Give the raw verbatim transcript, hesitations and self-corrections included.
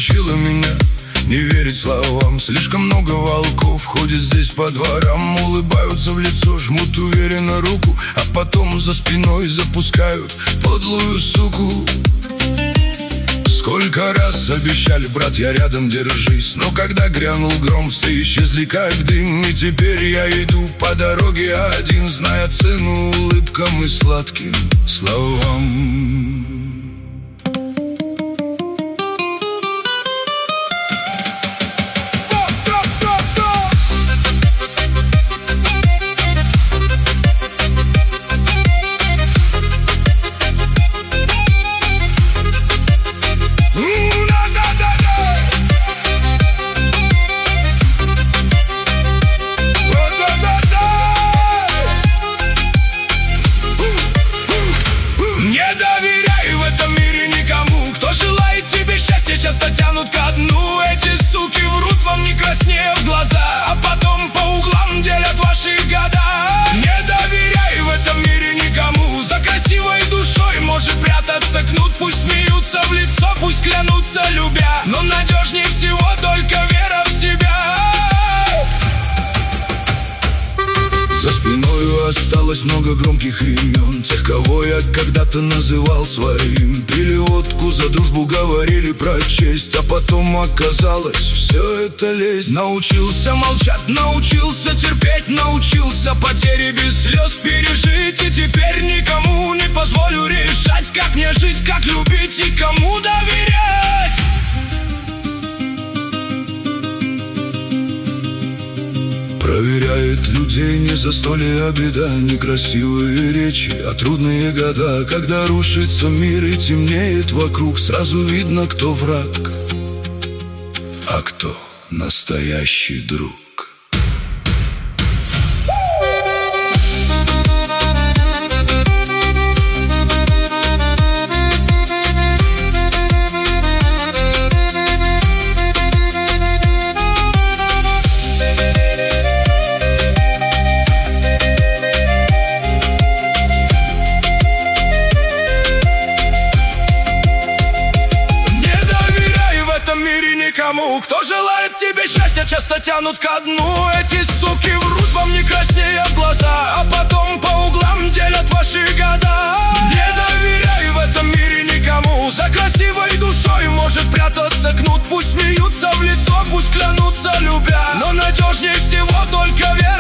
научила меня не верить словам. Слишком много волков ходит здесь по дворам, улыбаются в лицо, жмут уверенно руку, а потом за спиной запускают подлую суку. Сколько раз обещали, брат, я рядом, держись, но когда грянул гром, все исчезли как дым. И теперь я иду по дороге один, зная цену улыбкам и сладким словам. Часто тянут ко дну, эти суки врут вам не краснея в глаза, а потом по углам делят ваши года. Не доверяй в этом мире никому, за красивой душой может прятаться кнут. Пусть смеются в лицо, пусть клянутся любя, но надежнее всего только вера в себя. За спиною осталось много громких имен, тех, кого я когда-то называл своим. Пили водку, за дружбу говорили про честь, а потом оказалось, все это лезть. Научился молчать, научился терпеть, научился потери без слез пережить. И теперь никому не позволю решать, как мне жить, как любить и кому доверять. Проверяет людей не застолье, а беда, некрасивые речи, а трудные года. Когда рушится мир и темнеет вокруг, сразу видно, кто враг, а кто настоящий друг. Кто желает тебе счастья, часто тянут ко дну. Эти суки врут вам не краснея в глаза, а потом по углам делят ваши года. Не доверяй в этом мире никому, за красивой душой может прятаться кнут. Пусть смеются в лицо, пусть клянутся любя, но надежнее всего только вера.